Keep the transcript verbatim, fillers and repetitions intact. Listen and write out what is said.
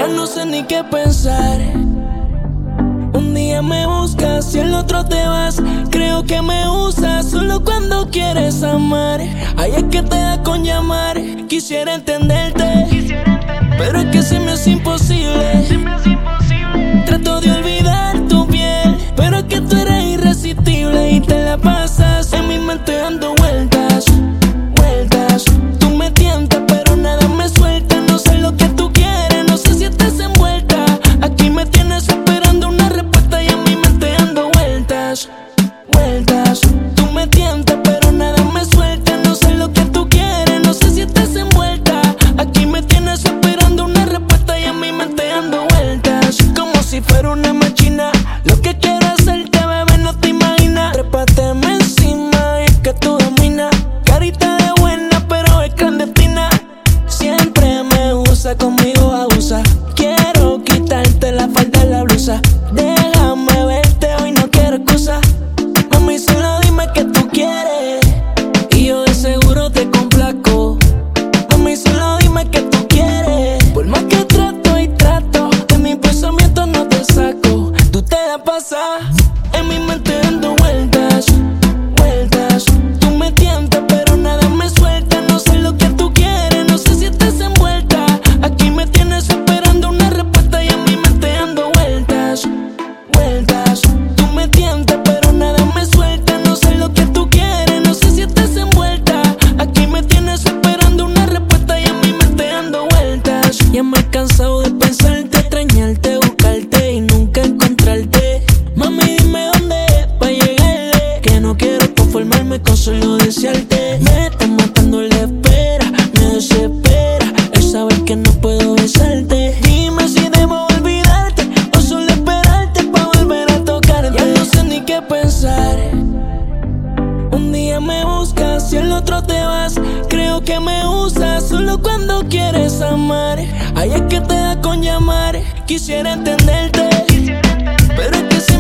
Ya no sé ni qué pensar. Un día me buscas y el otro te vas. Creo que me usas solo cuando quieres amar. Ay, es que te da con llamar. Quisiera entenderte, pero es que se me hace imposible. Trato de olvidar tu piel, pero es que tú eres irresistible. Y te la pasas en mi mente dando vueltas, vueltas. Tú me tientas, pero nada me suelta. No sé lo que tú quieres, no sé si estás envuelta. Aquí me tienes esperando una respuesta y en mi mente dando vueltas, vueltas. Tú me tientas, pero nada me suelta. No sé lo que tú quieres, no sé si estás envuelta. Aquí me tienes esperando una respuesta y en mi mente dando vueltas. Como si fuera una máquina, lo que quiero hacerte, bebé, no te imaginas. Trépateme encima y es que tú dominas. Carita de buena, pero es clandestina. Siempre me usa, conmigo abusa. Quiero quitarte la falda y la blusa. Déjame verte, hoy no quiero excusa. Mami, solo dime que tú quieres y yo de seguro te complazco. Mami, solo dime que tú quieres. Por más que trato y trato, de mi pensamiento no te saco. Tú te la pasas en mi mente dando vueltas, vueltas. Tú me tientas, pero nada me suelta. No sé lo que tú quieres, no sé si estás envuelta. Aquí me tienes esperando una respuesta y en mi mente dando vueltas, vueltas. Tú me tientas, pero nada me suelta. No sé lo que tú quieres, no sé si estás envuelta. Aquí me tienes esperando una respuesta y en mi mente dando vueltas. Ya me he cansado de pensarte, extrañarte, buscarte y nunca encontrarte. Mami, dime dónde es pa' llegarle, que no quiero conformarme con solo desearte. Me está matando la espera, me desespera el saber que no puedo besarte. Dime si debo olvidarte o solo esperarte pa' volver a tocarte. Ya no sé ni qué pensar. Un día me buscas y el otro te vas. Creo que me usas solo cuando quieres amar. Ay, es que te da con llamar. Quisiera entenderte, pero es que